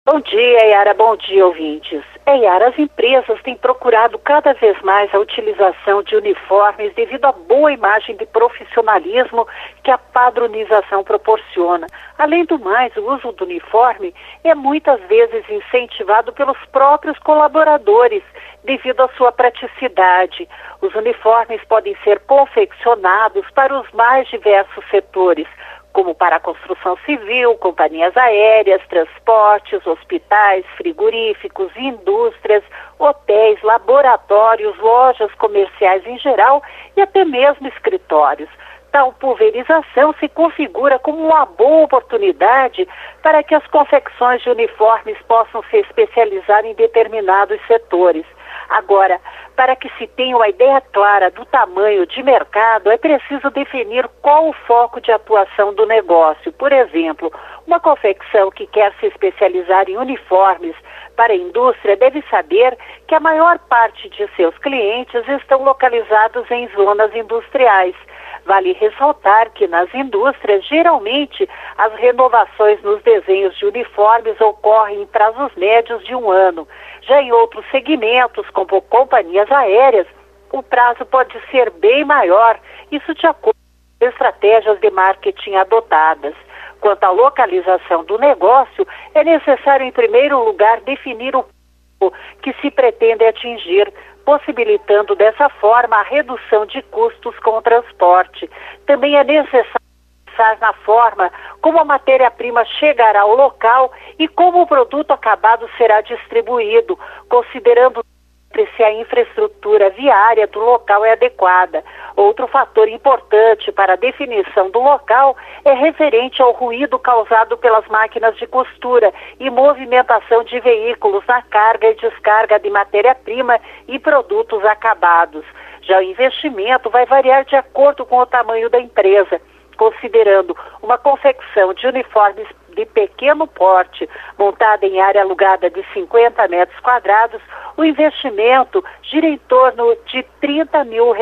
Bom dia, Yara. Bom dia, ouvintes. Yara, as empresas têm procurado cada vez mais a utilização de uniformes devido à boa imagem de profissionalismo que a padronização proporciona. Além do mais, o uso do uniforme é muitas vezes incentivado pelos próprios colaboradores devido à sua praticidade. Os uniformes podem ser confeccionados para os mais diversos setores, como para a construção civil, companhias aéreas, transportes, hospitais, frigoríficos, indústrias, hotéis, laboratórios, lojas comerciais em geral e até mesmo escritórios. Tal pulverização se configura como uma boa oportunidade para que as confecções de uniformes possam se especializar em determinados setores. Agora, para que se tenha uma ideia clara do tamanho de mercado, é preciso definir qual o foco de atuação do negócio. Por exemplo, uma confecção que quer se especializar em uniformes para a indústria deve saber que a maior parte de seus clientes estão localizados em zonas industriais. Vale ressaltar que nas indústrias, geralmente, as renovações nos desenhos de uniformes ocorrem em prazos médios de 1 ano. Já em outros segmentos, como companhias aéreas, o prazo pode ser bem maior, isso de acordo com as estratégias de marketing adotadas. Quanto à localização do negócio, é necessário, em primeiro lugar, definir o público que se pretende atingir, possibilitando dessa forma a redução de custos com o transporte. Também é necessário pensar na forma como a matéria-prima chegará ao local e como o produto acabado será distribuído, considerando se a infraestrutura viária do local é adequada. Outro fator importante para a definição do local é referente ao ruído causado pelas máquinas de costura e movimentação de veículos na carga e descarga de matéria-prima e produtos acabados. Já o investimento vai variar de acordo com o tamanho da empresa, considerando uma confecção de uniformes de pequeno porte, montada em área alugada de 50 metros quadrados, o investimento gira em torno de R$30 mil.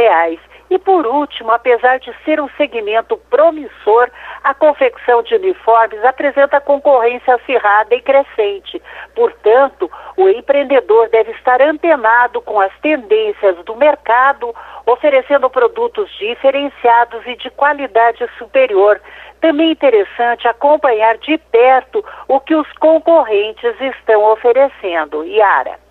E por último, apesar de ser um segmento promissor, a confecção de uniformes apresenta concorrência acirrada e crescente. Portanto, o empreendedor deve estar antenado com as tendências do mercado, oferecendo produtos diferenciados e de qualidade superior. Também é interessante acompanhar de perto o que os concorrentes estão oferecendo. Yara.